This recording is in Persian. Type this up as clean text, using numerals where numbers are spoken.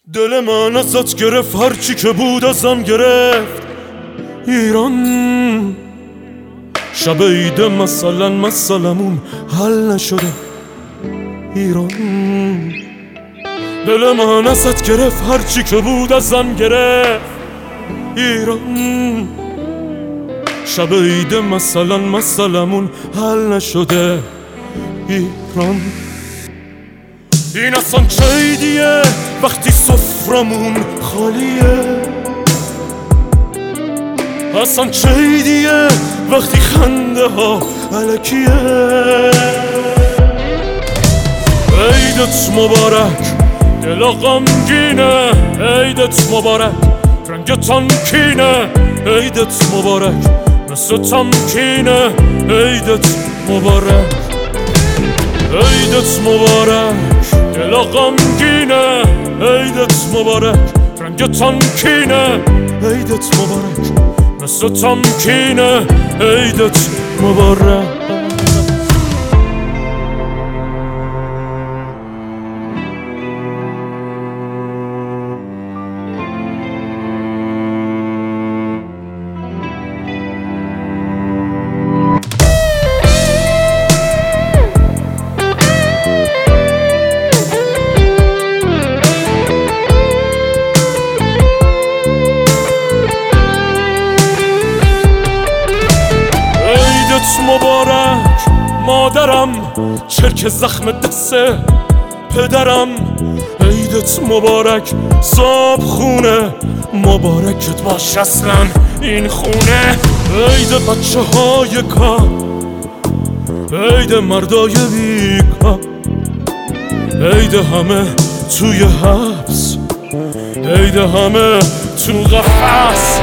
دل من ازت گرفت، هرچی که بود ازم گرفت. ایران شب عید مثلمون حل نشده. ایران دل من ازت گرفت، هرچی که بود ازم گرفت. ایران شب عید مثلمون حل نشده. ایران این اصلا چه عیدیه وقتی سفرمون خالیه؟ اصلا چه عیدیه وقتی خنده ها الکیه؟ عیدت مبارک دل غمگینه، عیدت مبارک رنگ تمکینه، عیدت مبارک مثل تمکینه، عیدت مبارک، عیدت مبارک دل غمگینه، عیدت مبارک رنگ تمکینه، عیدت مبارک مثل تمکینه، عیدت مبارک. مبارک مادرم، چرک زخم دست پدرم، عیدت مبارک صاحب خونه، مبارکت باش اصلا این خونه. عید بچه های کار، عید مردای بیکار، عید همه توی حبس، عید همه تو قفس.